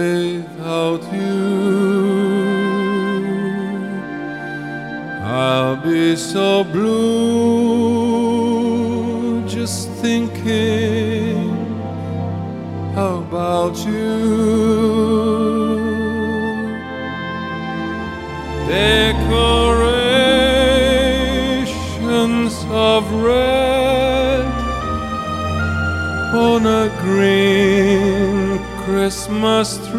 without you. I'll be so blue just thinking about you. Decorations of red on a green Christmas tree.